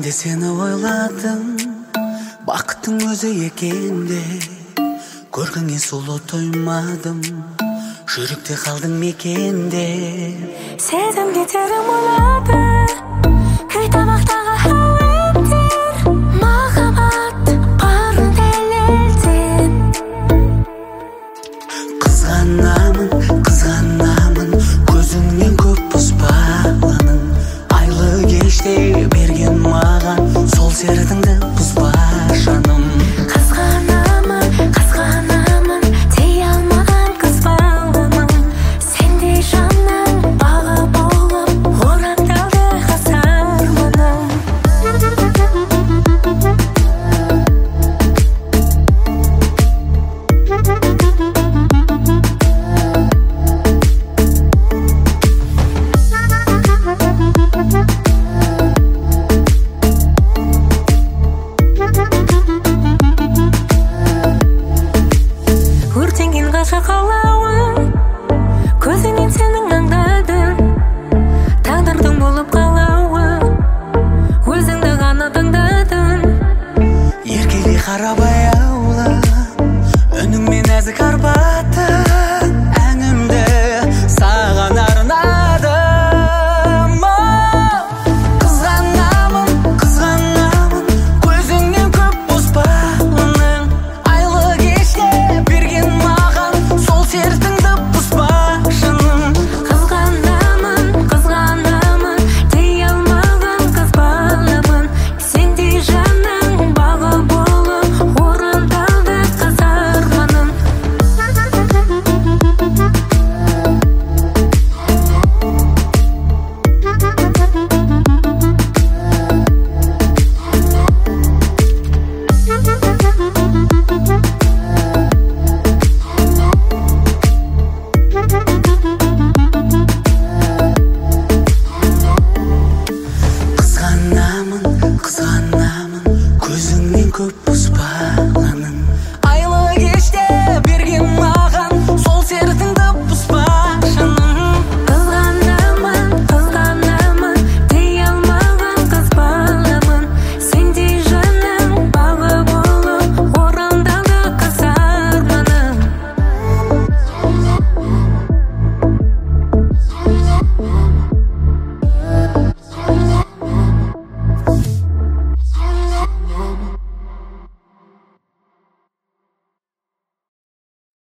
сені ойладым, бақыттың өзі екенде. Көргіңе сұлу тоймадым, жүректе қалдың мекенде. Сезім кетерім ойлады, күй табақтағы әуендер. Махаббат барын дәлелден. Қызғанамын, көзіңнен көп бұзбағаның. Айлы кеште берген маған, сол сердіңді бұзба жаным. Қызғанамын, дей алмаған қыз баламын. Сендей жанның бағы болып, орақталды ғасыр мұным. Өртенген ғашық алауын, көзіңнен сенің аңдадым. Тағдырдың болып қалауы, өзіңді ғана таңдадым. Еркелей қарап аяула, үніңмен нәзік арба.